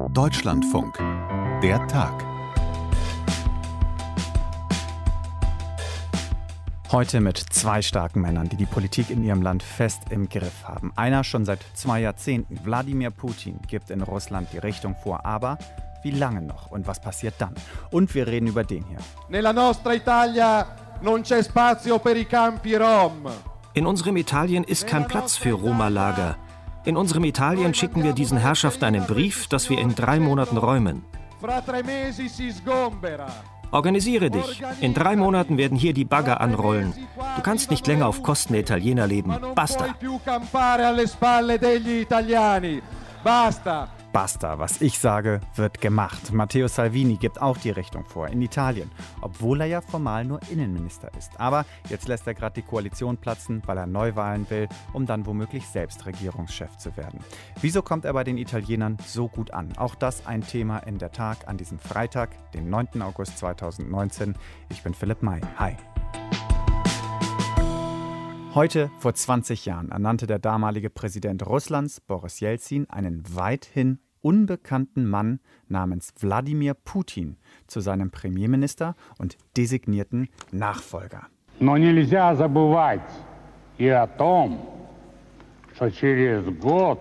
Deutschlandfunk. Der Tag. Heute mit zwei starken Männern, die die Politik in ihrem Land fest im Griff haben. Einer schon seit 2 Jahrzehnten, Wladimir Putin, gibt in Russland die Richtung vor. Aber wie lange noch und was passiert dann? Und wir reden über den hier. Nella nostra Italia non c'è spazio per i campi Rom. In unserem Italien ist kein Platz für Roma-Lager. In unserem Italien schicken wir diesen Herrschaften einen Brief, dass wir in 3 Monaten räumen. Fra 3 mesi si sgombera. Organisiere dich. In 3 Monaten werden hier die Bagger anrollen. Du kannst nicht länger auf Kosten der Italiener leben. Basta. Basta, was ich sage, wird gemacht. Matteo Salvini gibt auch die Richtung vor in Italien, obwohl er ja formal nur Innenminister ist. Aber jetzt lässt er gerade die Koalition platzen, weil er Neuwahlen will, um dann womöglich selbst Regierungschef zu werden. Wieso kommt er bei den Italienern so gut an? Auch das ein Thema in der Tag an diesem Freitag, den 9. August 2019. Ich bin Philipp May. Hi. Heute, vor 20 Jahren, ernannte der damalige Präsident Russlands, Boris Jelzin, einen weithin unbekannten Mann namens Wladimir Putin zu seinem Premierminister und designierten Nachfolger. Но нельзя забывать и о том, что через год,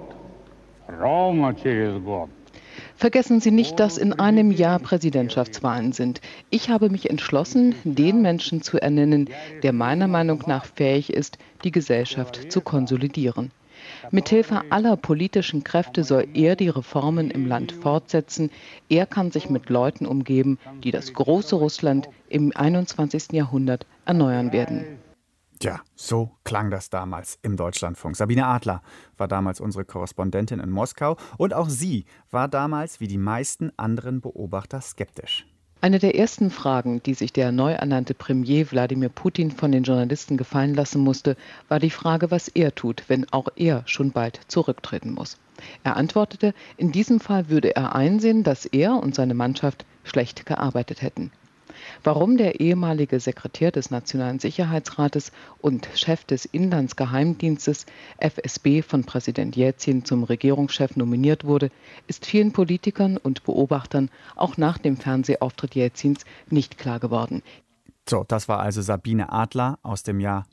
ровно через год, Vergessen Sie nicht, dass in einem Jahr Präsidentschaftswahlen sind. Ich habe mich entschlossen, den Menschen zu ernennen, der meiner Meinung nach fähig ist, die Gesellschaft zu konsolidieren. Mithilfe aller politischen Kräfte soll er die Reformen im Land fortsetzen. Er kann sich mit Leuten umgeben, die das große Russland im 21. Jahrhundert erneuern werden. Ja, so klang das damals im Deutschlandfunk. Sabine Adler war damals unsere Korrespondentin in Moskau und auch sie war damals wie die meisten anderen Beobachter skeptisch. Eine der ersten Fragen, die sich der neu ernannte Premier Wladimir Putin von den Journalisten gefallen lassen musste, war die Frage, was er tut, wenn auch er schon bald zurücktreten muss. Er antwortete, in diesem Fall würde er einsehen, dass er und seine Mannschaft schlecht gearbeitet hätten. Warum der ehemalige Sekretär des Nationalen Sicherheitsrates und Chef des Inlandsgeheimdienstes FSB von Präsident Jelzin zum Regierungschef nominiert wurde, ist vielen Politikern und Beobachtern auch nach dem Fernsehauftritt Jelzins nicht klar geworden. So, das war also Sabine Adler aus dem Jahr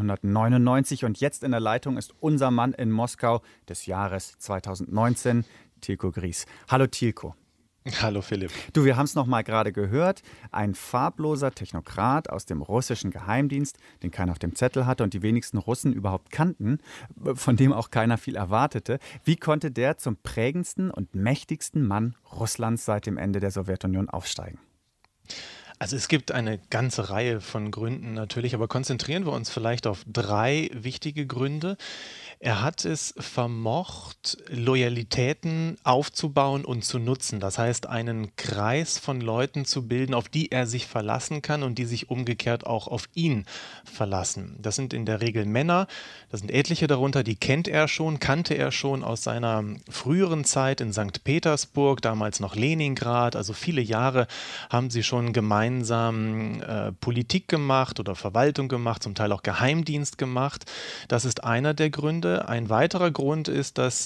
1999 und jetzt in der Leitung ist unser Mann in Moskau des Jahres 2019, Tilko Gries. Hallo Tilko. Hallo Philipp. Du, wir haben es noch mal gerade gehört. Ein farbloser Technokrat aus dem russischen Geheimdienst, den keiner auf dem Zettel hatte und die wenigsten Russen überhaupt kannten, von dem auch keiner viel erwartete. Wie konnte der zum prägendsten und mächtigsten Mann Russlands seit dem Ende der Sowjetunion aufsteigen? Also es gibt eine ganze Reihe von Gründen natürlich, aber konzentrieren wir uns vielleicht auf 3 wichtige Gründe. Er hat es vermocht, Loyalitäten aufzubauen und zu nutzen. Das heißt, einen Kreis von Leuten zu bilden, auf die er sich verlassen kann und die sich umgekehrt auch auf ihn verlassen. Das sind in der Regel Männer, da sind etliche darunter, die kannte er schon aus seiner früheren Zeit in St. Petersburg, damals noch Leningrad. Also viele Jahre haben sie schon gemeinsam Politik gemacht oder Verwaltung gemacht, zum Teil auch Geheimdienst gemacht. Das ist einer der Gründe. Ein weiterer Grund ist, dass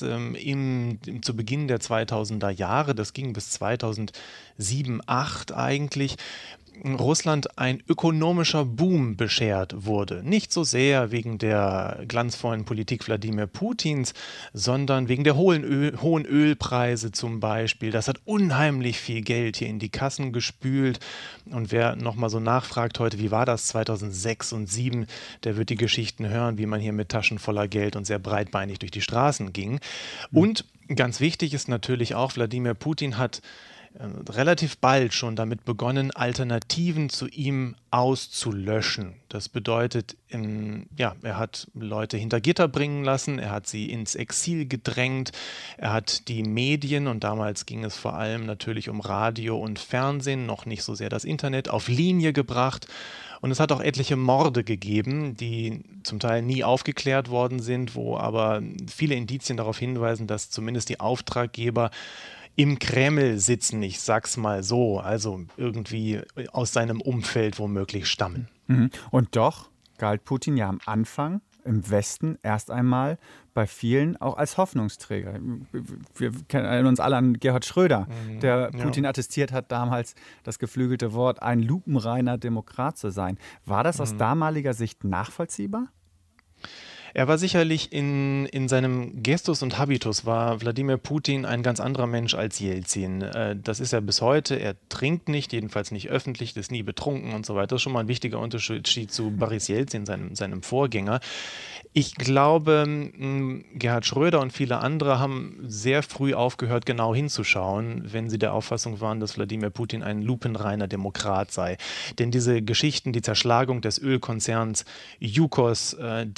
zu Beginn der 2000er Jahre, das ging bis 2007, 2008 eigentlich, Russland ein ökonomischer Boom beschert wurde. Nicht so sehr wegen der glanzvollen Politik Wladimir Putins, sondern wegen der hohen Ölpreise zum Beispiel. Das hat unheimlich viel Geld hier in die Kassen gespült. Und wer nochmal so nachfragt heute, wie war das 2006 und 2007, der wird die Geschichten hören, wie man hier mit Taschen voller Geld und sehr breitbeinig durch die Straßen ging. Und ganz wichtig ist natürlich auch, Wladimir Putin hat relativ bald schon damit begonnen, Alternativen zu ihm auszulöschen. Das bedeutet, er hat Leute hinter Gitter bringen lassen, er hat sie ins Exil gedrängt, er hat die Medien, und damals ging es vor allem natürlich um Radio und Fernsehen, noch nicht so sehr das Internet, auf Linie gebracht. Und es hat auch etliche Morde gegeben, die zum Teil nie aufgeklärt worden sind, wo aber viele Indizien darauf hinweisen, dass zumindest die Auftraggeber im Kreml sitzen, ich sag's mal so, also irgendwie aus seinem Umfeld womöglich stammen. Und doch galt Putin ja am Anfang im Westen erst einmal bei vielen auch als Hoffnungsträger. Wir erinnern uns alle an Gerhard Schröder, der Putin attestiert hat, damals das geflügelte Wort, ein lupenreiner Demokrat zu sein. War das aus damaliger Sicht nachvollziehbar? Er war sicherlich in seinem Gestus und Habitus war Wladimir Putin ein ganz anderer Mensch als Jelzin. Das ist er bis heute. Er trinkt nicht, jedenfalls nicht öffentlich, ist nie betrunken und so weiter. Das ist schon mal ein wichtiger Unterschied zu Boris Jelzin, seinem Vorgänger. Ich glaube, Gerhard Schröder und viele andere haben sehr früh aufgehört, genau hinzuschauen, wenn sie der Auffassung waren, dass Wladimir Putin ein lupenreiner Demokrat sei. Denn diese Geschichten, die Zerschlagung des Ölkonzerns Yukos,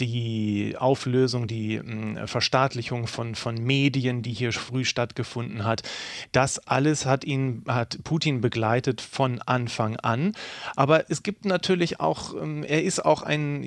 die Auflösung, die Verstaatlichung von Medien, die hier früh stattgefunden hat, das alles hat Putin begleitet von Anfang an. Aber es gibt natürlich auch, er ist auch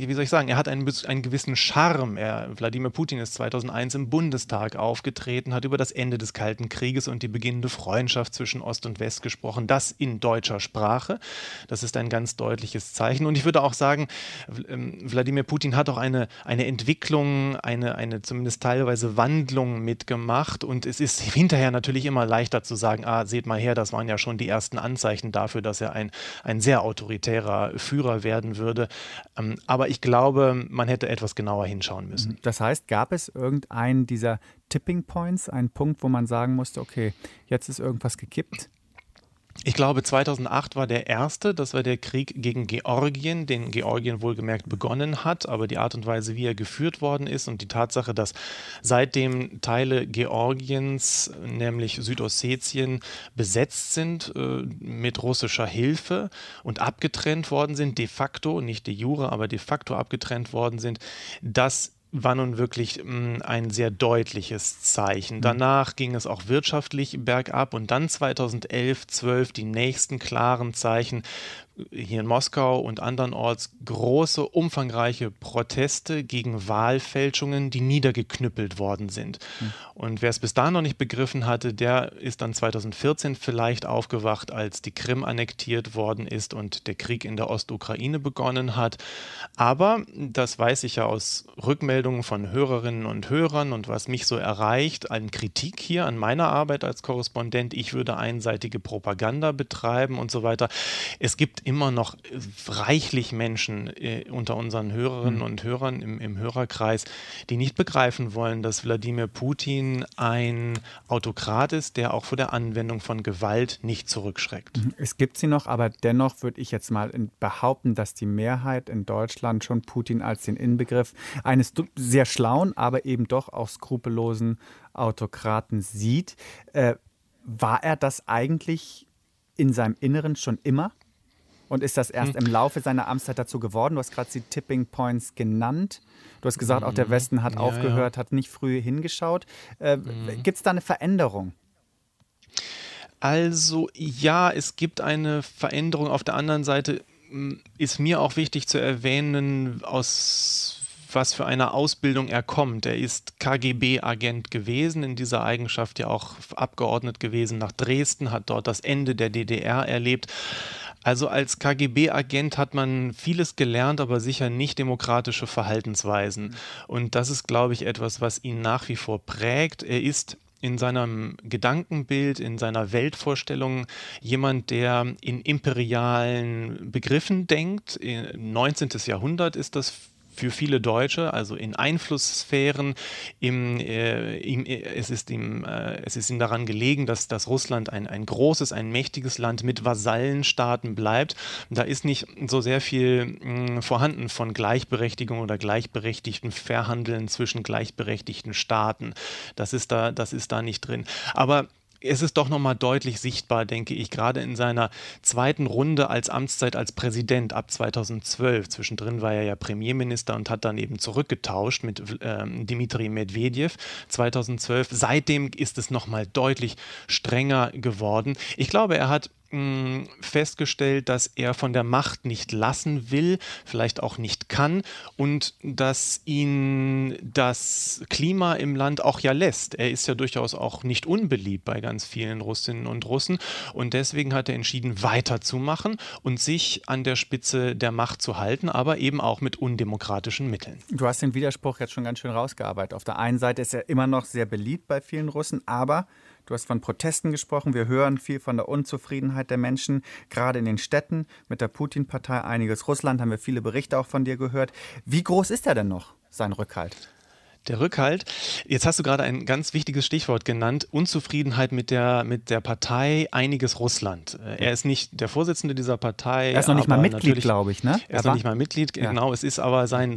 er hat einen gewissen Charme. Wladimir Putin ist 2001 im Bundestag aufgetreten, hat über das Ende des Kalten Krieges und die beginnende Freundschaft zwischen Ost und West gesprochen, das in deutscher Sprache. Das ist ein ganz deutliches Zeichen. Und ich würde auch sagen, Wladimir Putin hat auch eine Entwicklung, eine zumindest teilweise Wandlung mitgemacht. Und es ist hinterher natürlich immer leichter zu sagen, seht mal her, das waren ja schon die ersten Anzeichen dafür, dass er ein sehr autoritärer Führer werden würde. Aber ich glaube, man hätte etwas genauer hinschauen müssen. Das heißt, gab es irgendeinen dieser Tipping Points, einen Punkt, wo man sagen musste, okay, jetzt ist irgendwas gekippt? Ich glaube, 2008 war der erste, das war der Krieg gegen Georgien, den Georgien wohlgemerkt begonnen hat, aber die Art und Weise, wie er geführt worden ist und die Tatsache, dass seitdem Teile Georgiens, nämlich Südossetien, besetzt sind mit russischer Hilfe und abgetrennt worden sind, de facto, nicht de jure, aber de facto abgetrennt worden sind, das war nun wirklich ein sehr deutliches Zeichen. Danach ging es auch wirtschaftlich bergab und dann 2011, 12 die nächsten klaren Zeichen. Hier in Moskau und andernorts große, umfangreiche Proteste gegen Wahlfälschungen, die niedergeknüppelt worden sind. Und wer es bis dahin noch nicht begriffen hatte, der ist dann 2014 vielleicht aufgewacht, als die Krim annektiert worden ist und der Krieg in der Ostukraine begonnen hat. Aber, das weiß ich ja aus Rückmeldungen von Hörerinnen und Hörern und was mich so erreicht, an Kritik hier an meiner Arbeit als Korrespondent, ich würde einseitige Propaganda betreiben und so weiter. Es gibt immer noch reichlich Menschen unter unseren Hörerinnen und Hörern im Hörerkreis, die nicht begreifen wollen, dass Wladimir Putin ein Autokrat ist, der auch vor der Anwendung von Gewalt nicht zurückschreckt. Es gibt sie noch, aber dennoch würde ich jetzt mal behaupten, dass die Mehrheit in Deutschland schon Putin als den Inbegriff eines sehr schlauen, aber eben doch auch skrupellosen Autokraten sieht. War er das eigentlich in seinem Inneren schon immer? Und ist das erst im Laufe seiner Amtszeit dazu geworden? Du hast gerade die Tipping Points genannt. Du hast gesagt, auch der Westen hat aufgehört, hat nicht früh hingeschaut. Gibt es da eine Veränderung? Also ja, es gibt eine Veränderung. Auf der anderen Seite ist mir auch wichtig zu erwähnen, aus was für eine Ausbildung er kommt. Er ist KGB-Agent gewesen, in dieser Eigenschaft ja auch abgeordnet gewesen nach Dresden, hat dort das Ende der DDR erlebt. Also als KGB-Agent hat man vieles gelernt, aber sicher nicht demokratische Verhaltensweisen. Und das ist, glaube ich, etwas, was ihn nach wie vor prägt. Er ist in seinem Gedankenbild, in seiner Weltvorstellung jemand, der in imperialen Begriffen denkt. 19. Jahrhundert ist das für viele Deutsche, also in Einflusssphären. Es ist ihm daran gelegen, dass Russland ein großes, ein mächtiges Land mit Vasallenstaaten bleibt. Da ist nicht so sehr viel vorhanden von Gleichberechtigung oder gleichberechtigtem Verhandeln zwischen gleichberechtigten Staaten. Das ist da nicht drin. Aber es ist doch nochmal deutlich sichtbar, denke ich, gerade in seiner zweiten Runde als Amtszeit als Präsident ab 2012. Zwischendrin war er ja Premierminister und hat dann eben zurückgetauscht mit Dmitri Medvedev 2012. Seitdem ist es nochmal deutlich strenger geworden. Ich glaube, er hat festgestellt, dass er von der Macht nicht lassen will, vielleicht auch nicht kann und dass ihn das Klima im Land auch ja lässt. Er ist ja durchaus auch nicht unbeliebt bei ganz vielen Russinnen und Russen und deswegen hat er entschieden, weiterzumachen und sich an der Spitze der Macht zu halten, aber eben auch mit undemokratischen Mitteln. Du hast den Widerspruch jetzt schon ganz schön rausgearbeitet. Auf der einen Seite ist er immer noch sehr beliebt bei vielen Russen, aber du hast von Protesten gesprochen. Wir hören viel von der Unzufriedenheit der Menschen, gerade in den Städten mit der Putin-Partei. Einiges Russland haben wir viele Berichte auch von dir gehört. Wie groß ist er denn noch, sein Rückhalt? Der Rückhalt, jetzt hast du gerade ein ganz wichtiges Stichwort genannt, Unzufriedenheit mit der Partei Einiges Russland. Er ist nicht der Vorsitzende dieser Partei. Er ist noch nicht mal Mitglied, glaube ich, ne? Er ist noch nicht mal Mitglied, genau. Es ist aber seine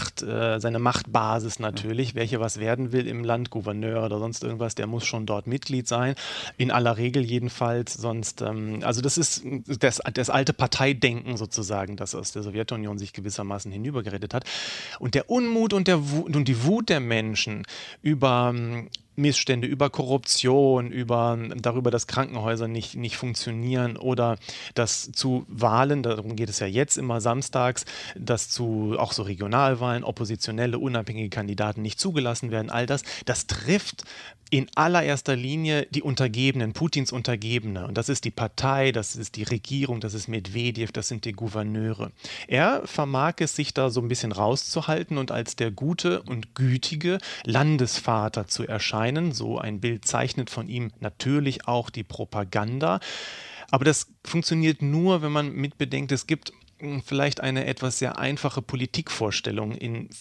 Machtbasis natürlich. Welche was werden will im Land, Gouverneur oder sonst irgendwas, der muss schon dort Mitglied sein. In aller Regel jedenfalls. Sonst, also das ist das alte Parteidenken sozusagen, das aus der Sowjetunion sich gewissermaßen hinübergeredet hat. Und der Unmut und die Wut der Menschen über Missstände, über Korruption, darüber, dass Krankenhäuser nicht funktionieren oder dass zu Wahlen, darum geht es ja jetzt immer samstags, dass zu auch so Regionalwahlen oppositionelle, unabhängige Kandidaten nicht zugelassen werden. All das trifft in allererster Linie die Untergebenen, Putins Untergebene. Und das ist die Partei, das ist die Regierung, das ist Medwedew, das sind die Gouverneure. Er vermag es, sich da so ein bisschen rauszuhalten und als der gute und gütige Landesvater zu erscheinen. So ein Bild zeichnet von ihm natürlich auch die Propaganda. Aber das funktioniert nur, wenn man mitbedenkt, es gibt vielleicht eine etwas sehr einfache Politikvorstellung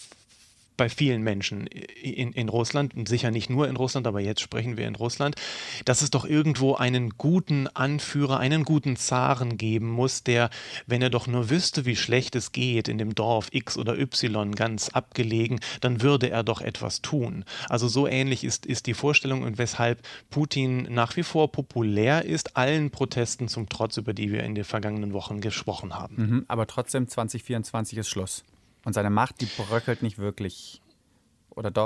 bei vielen Menschen in Russland, und sicher nicht nur in Russland, aber jetzt sprechen wir in Russland, dass es doch irgendwo einen guten Anführer, einen guten Zaren geben muss, der, wenn er doch nur wüsste, wie schlecht es geht in dem Dorf X oder Y ganz abgelegen, dann würde er doch etwas tun. Also so ähnlich ist die Vorstellung und weshalb Putin nach wie vor populär ist, allen Protesten zum Trotz, über die wir in den vergangenen Wochen gesprochen haben. Aber trotzdem, 2024 ist Schluss. Und seine Macht, die bröckelt nicht wirklich, oder doch?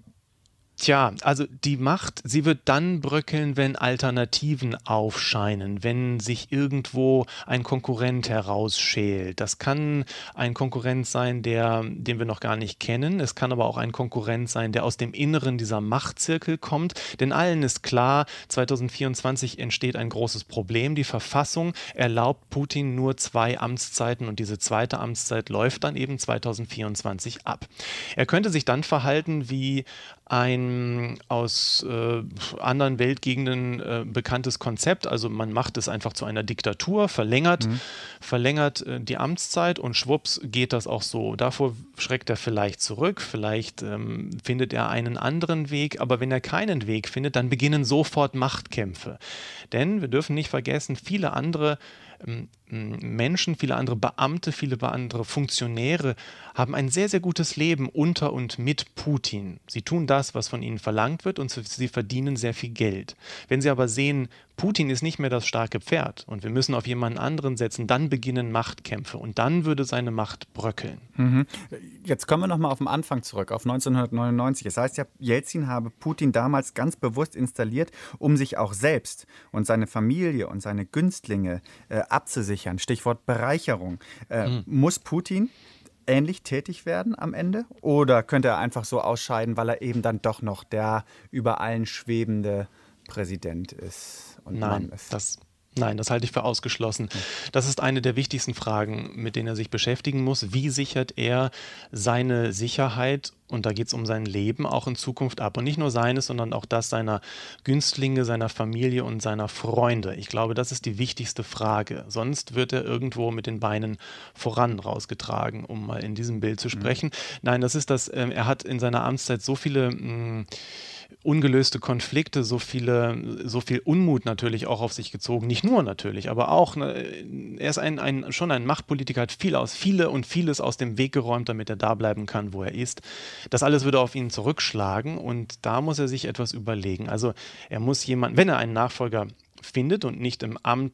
Also die Macht, sie wird dann bröckeln, wenn Alternativen aufscheinen, wenn sich irgendwo ein Konkurrent herausschält. Das kann ein Konkurrent sein, den wir noch gar nicht kennen. Es kann aber auch ein Konkurrent sein, der aus dem Inneren dieser Machtzirkel kommt. Denn allen ist klar, 2024 entsteht ein großes Problem. Die Verfassung erlaubt Putin nur 2 Amtszeiten und diese zweite Amtszeit läuft dann eben 2024 ab. Er könnte sich dann verhalten wie ein aus anderen Weltgegenden bekanntes Konzept. Also man macht es einfach zu einer Diktatur, verlängert die Amtszeit und schwupps geht das auch so. Davor schreckt er vielleicht zurück, vielleicht findet er einen anderen Weg, aber wenn er keinen Weg findet, dann beginnen sofort Machtkämpfe. Denn wir dürfen nicht vergessen, viele andere Menschen, viele andere Beamte, viele andere Funktionäre haben ein sehr, sehr gutes Leben unter und mit Putin. Sie tun das, was von ihnen verlangt wird und sie verdienen sehr viel Geld. Wenn sie aber sehen, Putin ist nicht mehr das starke Pferd und wir müssen auf jemanden anderen setzen, dann beginnen Machtkämpfe und dann würde seine Macht bröckeln. Jetzt kommen wir nochmal auf den Anfang zurück, auf 1999. Das heißt ja, Jelzin habe Putin damals ganz bewusst installiert, um sich auch selbst und seine Familie und seine Günstlinge abzusichern. Stichwort Bereicherung. Muss Putin ähnlich tätig werden am Ende? Oder könnte er einfach so ausscheiden, weil er eben dann doch noch der über allen schwebende Präsident ist und Mann ist? Nein, das halte ich für ausgeschlossen. Das ist eine der wichtigsten Fragen, mit denen er sich beschäftigen muss. Wie sichert er seine Sicherheit, und da geht es um sein Leben, auch in Zukunft ab? Und nicht nur seines, sondern auch das seiner Günstlinge, seiner Familie und seiner Freunde. Ich glaube, das ist die wichtigste Frage. Sonst wird er irgendwo mit den Beinen voran rausgetragen, um mal in diesem Bild zu sprechen. Nein, das ist das, er hat in seiner Amtszeit so viele ungelöste Konflikte, so viel Unmut natürlich auch auf sich gezogen. Nicht nur natürlich, aber auch, er ist schon ein Machtpolitiker, hat vieles aus dem Weg geräumt, damit er da bleiben kann, wo er ist. Das alles würde auf ihn zurückschlagen und da muss er sich etwas überlegen. Also er muss wenn er einen Nachfolger findet und nicht im Amt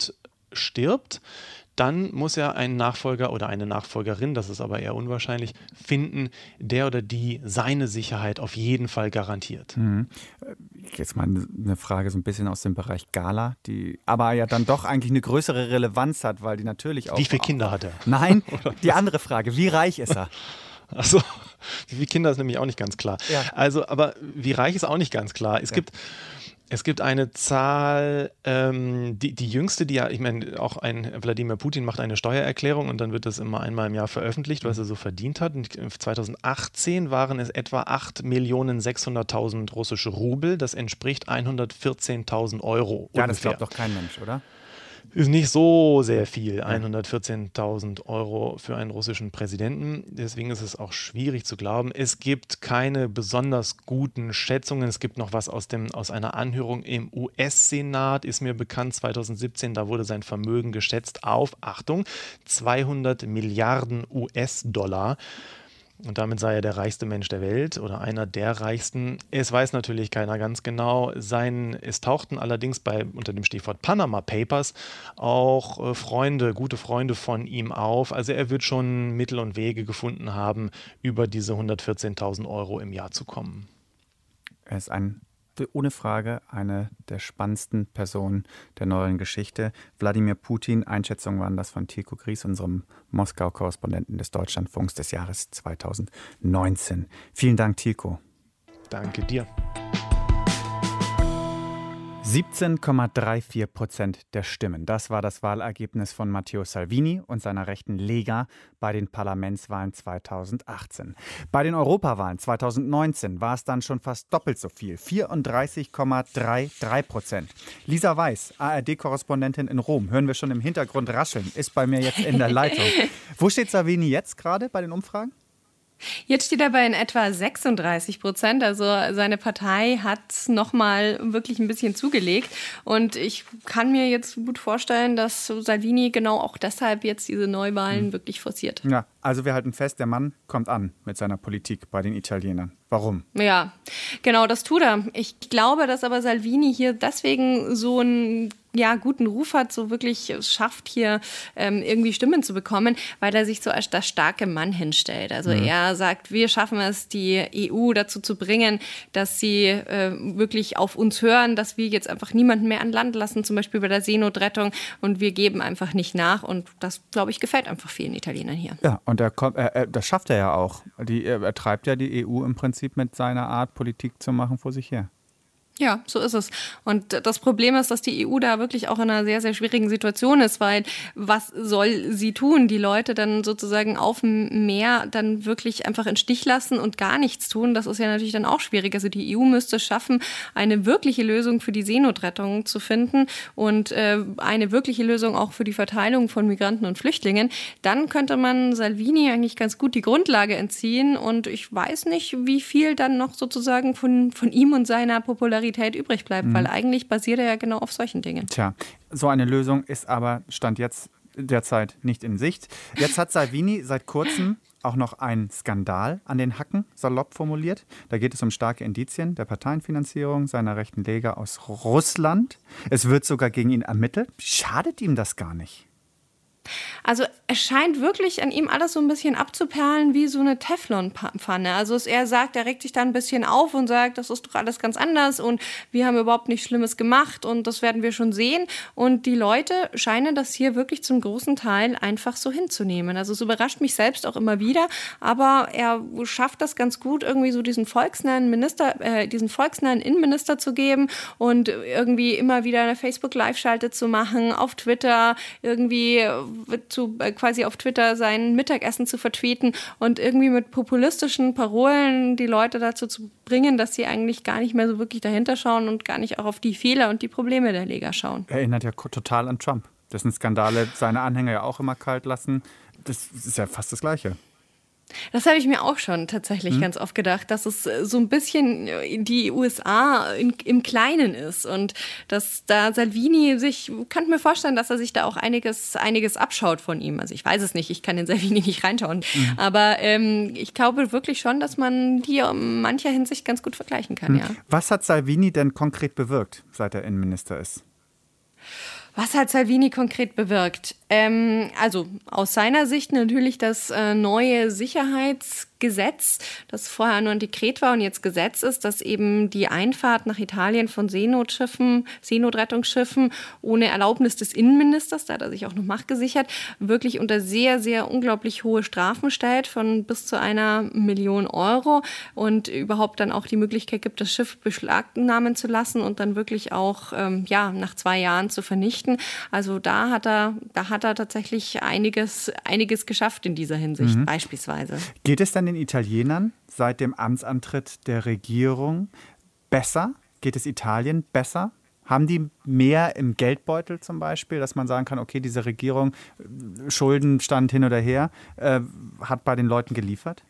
stirbt, dann muss er einen Nachfolger oder eine Nachfolgerin, das ist aber eher unwahrscheinlich, finden, der oder die seine Sicherheit auf jeden Fall garantiert. Jetzt mal eine Frage so ein bisschen aus dem Bereich Gala, die aber ja dann doch eigentlich eine größere Relevanz hat, weil die natürlich auch... Wie viele Kinder hat er? Nein, die andere Frage, wie reich ist er? Achso, wie viele Kinder ist nämlich auch nicht ganz klar. Ja. Also, aber wie reich ist auch nicht ganz klar. Es gibt eine Zahl, die jüngste, ich meine, auch ein Wladimir Putin macht eine Steuererklärung und dann wird das immer einmal im Jahr veröffentlicht, was er so verdient hat. Und 2018 waren es etwa 8.600.000 russische Rubel. Das entspricht 114.000 Euro. Ja, das glaubt doch kein Mensch, oder? Ist nicht so sehr viel, 114.000 Euro für einen russischen Präsidenten. Deswegen ist es auch schwierig zu glauben. Es gibt keine besonders guten Schätzungen. Es gibt noch was aus einer Anhörung im US-Senat, ist mir bekannt, 2017. Da wurde sein Vermögen geschätzt auf, Achtung, 200 Milliarden US-Dollar. Und damit sei er der reichste Mensch der Welt oder einer der reichsten. Es weiß natürlich keiner ganz genau. Es tauchten allerdings unter dem Stichwort Panama Papers auch gute Freunde von ihm auf. Also er wird schon Mittel und Wege gefunden haben, über diese 114.000 Euro im Jahr zu kommen. Er ist ohne Frage eine der spannendsten Personen der neueren Geschichte. Wladimir Putin, Einschätzungen waren das von Tilko Gries, unserem Moskau-Korrespondenten des Deutschlandfunks des Jahres 2019. Vielen Dank, Tilko. Danke dir. 17,34% der Stimmen. Das war das Wahlergebnis von Matteo Salvini und seiner rechten Lega bei den Parlamentswahlen 2018. Bei den Europawahlen 2019 war es dann schon fast doppelt so viel, 34,33%. Lisa Weiß, ARD-Korrespondentin in Rom, hören wir schon im Hintergrund rascheln, ist bei mir jetzt in der Leitung. Wo steht Salvini jetzt gerade bei den Umfragen? Jetzt steht er bei in etwa 36%. Also seine Partei hat nochmal wirklich ein bisschen zugelegt. Und ich kann mir jetzt gut vorstellen, dass Salvini genau auch deshalb jetzt diese Neuwahlen wirklich forciert. Ja, also wir halten fest, der Mann kommt an mit seiner Politik bei den Italienern. Warum? Ja, genau, das tut er. Ich glaube, dass aber Salvini hier deswegen so einen guten Ruf hat, so wirklich schafft, hier irgendwie Stimmen zu bekommen, weil er sich so als der starke Mann hinstellt. Also er sagt, wir schaffen es, die EU dazu zu bringen, dass sie wirklich auf uns hören, dass wir jetzt einfach niemanden mehr an Land lassen, zum Beispiel bei der Seenotrettung, und wir geben einfach nicht nach. Und das, glaube ich, gefällt einfach vielen Italienern hier. Ja, und das schafft er ja auch. Er treibt ja die EU im Prinzip mit seiner Art, Politik zu machen, vor sich her. Ja, so ist es. Und das Problem ist, dass die EU da wirklich auch in einer sehr, sehr schwierigen Situation ist, weil was soll sie tun? Die Leute dann sozusagen auf dem Meer dann wirklich einfach in Stich lassen und gar nichts tun, das ist ja natürlich dann auch schwierig. Also die EU müsste schaffen, eine wirkliche Lösung für die Seenotrettung zu finden und eine wirkliche Lösung auch für die Verteilung von Migranten und Flüchtlingen. Dann könnte man Salvini eigentlich ganz gut die Grundlage entziehen und ich weiß nicht, wie viel dann noch sozusagen von ihm und seiner Popularität übrig bleibt, weil eigentlich basiert er ja genau auf solchen Dingen. Tja, so eine Lösung ist aber Stand jetzt derzeit nicht in Sicht. Jetzt hat Salvini seit kurzem auch noch einen Skandal an den Hacken, salopp formuliert. Da geht es um starke Indizien der Parteienfinanzierung seiner rechten Lega aus Russland. Es wird sogar gegen ihn ermittelt. Schadet ihm das gar nicht? Also es scheint wirklich an ihm alles so ein bisschen abzuperlen wie so eine Teflonpfanne. Also er sagt, er regt sich da ein bisschen auf und sagt, das ist doch alles ganz anders und wir haben überhaupt nichts Schlimmes gemacht und das werden wir schon sehen. Und die Leute scheinen das hier wirklich zum großen Teil einfach so hinzunehmen. Also es überrascht mich selbst auch immer wieder, aber er schafft das ganz gut, irgendwie so diesen volksnahen Innenminister zu geben und irgendwie immer wieder eine Facebook-Live-Schalte zu machen, auf Twitter irgendwie quasi auf Twitter sein Mittagessen zu vertweeten und irgendwie mit populistischen Parolen die Leute dazu zu bringen, dass sie eigentlich gar nicht mehr so wirklich dahinter schauen und gar nicht auch auf die Fehler und die Probleme der Lega schauen. Erinnert ja total an Trump, dessen Skandale seine Anhänger ja auch immer kalt lassen. Das ist ja fast das Gleiche. Das habe ich mir auch schon tatsächlich ganz oft gedacht, dass es so ein bisschen die USA im Kleinen ist und dass da Salvini könnte mir vorstellen, dass er sich da auch einiges abschaut von ihm. Also ich weiß es nicht, ich kann in Salvini nicht reinschauen, aber ich glaube wirklich schon, dass man die in mancher Hinsicht ganz gut vergleichen kann. Ja. Was hat Salvini denn konkret bewirkt, seit er Innenminister ist? Was hat Salvini konkret bewirkt? Also aus seiner Sicht natürlich das neue Sicherheitsgesetz, das vorher nur ein Dekret war und jetzt Gesetz ist, dass eben die Einfahrt nach Italien von Seenotrettungsschiffen ohne Erlaubnis des Innenministers, da hat er sich auch noch Macht gesichert, wirklich unter sehr, sehr unglaublich hohe Strafen stellt von bis zu 1 Million Euro und überhaupt dann auch die Möglichkeit gibt, das Schiff beschlagnahmen zu lassen und dann wirklich auch nach 2 Jahren zu vernichten. Also da hat er tatsächlich einiges geschafft in dieser Hinsicht, beispielsweise. Geht es dann den Italienern seit dem Amtsantritt der Regierung besser? Geht es Italien besser? Haben die mehr im Geldbeutel zum Beispiel, dass man sagen kann, okay, diese Regierung, Schuldenstand hin oder her, hat bei den Leuten geliefert?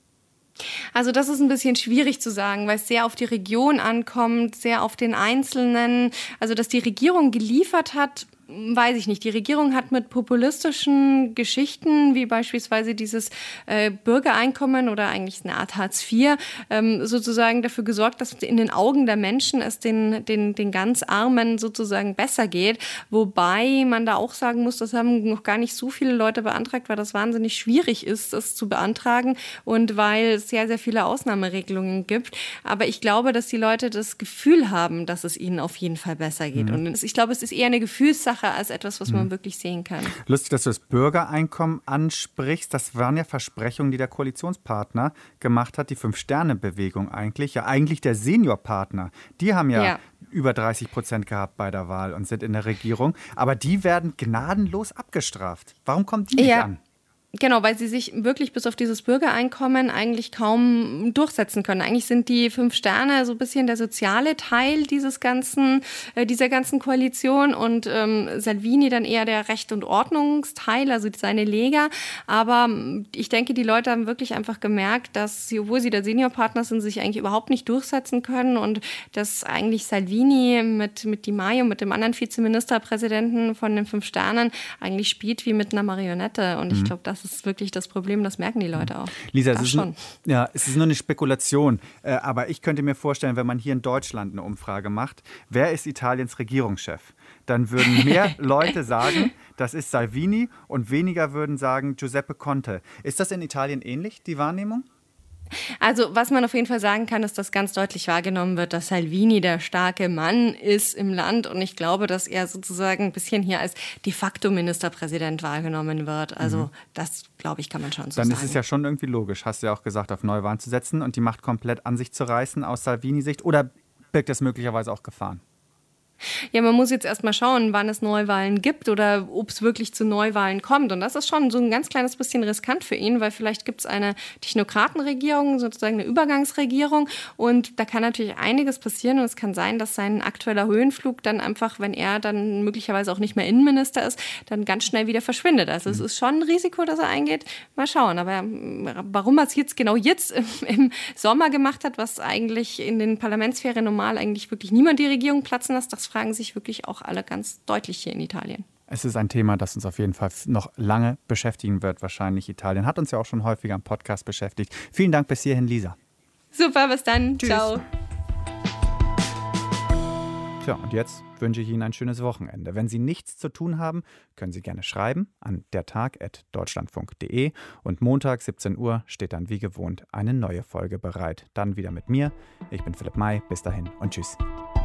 Also das ist ein bisschen schwierig zu sagen, weil es sehr auf die Region ankommt, sehr auf den Einzelnen. Also dass die Regierung geliefert hat, weiß ich nicht. Die Regierung hat mit populistischen Geschichten, wie beispielsweise dieses Bürgereinkommen oder eigentlich eine Art Hartz IV, sozusagen dafür gesorgt, dass in den Augen der Menschen es den ganz Armen sozusagen besser geht. Wobei man da auch sagen muss, das haben noch gar nicht so viele Leute beantragt, weil das wahnsinnig schwierig ist, das zu beantragen und weil es sehr, sehr viele Ausnahmeregelungen gibt. Aber ich glaube, dass die Leute das Gefühl haben, dass es ihnen auf jeden Fall besser geht. Und ich glaube, es ist eher eine Gefühlssache als etwas, was man wirklich sehen kann. Lustig, dass du das Bürgereinkommen ansprichst. Das waren ja Versprechungen, die der Koalitionspartner gemacht hat, die 5-Sterne-Bewegung eigentlich. Ja, eigentlich der Seniorpartner. Die haben ja über 30% gehabt bei der Wahl und sind in der Regierung. Aber die werden gnadenlos abgestraft. Warum kommt die nicht an? Genau, weil sie sich wirklich bis auf dieses Bürgereinkommen eigentlich kaum durchsetzen können. Eigentlich sind die 5 Sterne so ein bisschen der soziale Teil dieser ganzen Koalition und Salvini dann eher der Recht- und Ordnungsteil, also seine Lega. Aber ich denke, die Leute haben wirklich einfach gemerkt, dass sie, obwohl sie der Seniorpartner sind, sich eigentlich überhaupt nicht durchsetzen können und dass eigentlich Salvini mit Di Maio, mit dem anderen Vizeministerpräsidenten von den 5 Sternen, eigentlich spielt wie mit einer Marionette. Und ich glaube, das ist wirklich das Problem, das merken die Leute auch. Lisa, es ist nur eine Spekulation, aber ich könnte mir vorstellen, wenn man hier in Deutschland eine Umfrage macht, wer ist Italiens Regierungschef? Dann würden mehr Leute sagen, das ist Salvini und weniger würden sagen Giuseppe Conte. Ist das in Italien ähnlich, die Wahrnehmung? Also was man auf jeden Fall sagen kann, ist, dass ganz deutlich wahrgenommen wird, dass Salvini der starke Mann ist im Land und ich glaube, dass er sozusagen ein bisschen hier als de facto Ministerpräsident wahrgenommen wird. Also das, glaube ich, kann man schon so sagen. Dann ist es ja schon irgendwie logisch, hast du ja auch gesagt, auf Neuwahlen zu setzen und die Macht komplett an sich zu reißen aus Salvini-Sicht oder birgt das möglicherweise auch Gefahren? Ja, man muss jetzt erst mal schauen, wann es Neuwahlen gibt oder ob es wirklich zu Neuwahlen kommt. Und das ist schon so ein ganz kleines bisschen riskant für ihn, weil vielleicht gibt es eine Technokratenregierung, sozusagen eine Übergangsregierung. Und da kann natürlich einiges passieren. Und es kann sein, dass sein aktueller Höhenflug dann einfach, wenn er dann möglicherweise auch nicht mehr Innenminister ist, dann ganz schnell wieder verschwindet. Also es ist schon ein Risiko, dass er eingeht. Mal schauen. Aber warum er es jetzt im Sommer gemacht hat, was eigentlich in den Parlamentsferien normal eigentlich wirklich niemand die Regierung platzen lässt, das fragen sich wirklich auch alle ganz deutlich hier in Italien. Es ist ein Thema, das uns auf jeden Fall noch lange beschäftigen wird, wahrscheinlich. Italien hat uns ja auch schon häufiger im Podcast beschäftigt. Vielen Dank bis hierhin, Lisa. Super, bis dann. Tschüss. Ciao. Tja, und jetzt wünsche ich Ihnen ein schönes Wochenende. Wenn Sie nichts zu tun haben, können Sie gerne schreiben an dertag@deutschlandfunk.de und Montag 17 Uhr steht dann wie gewohnt eine neue Folge bereit. Dann wieder mit mir. Ich bin Philipp May. Bis dahin und tschüss.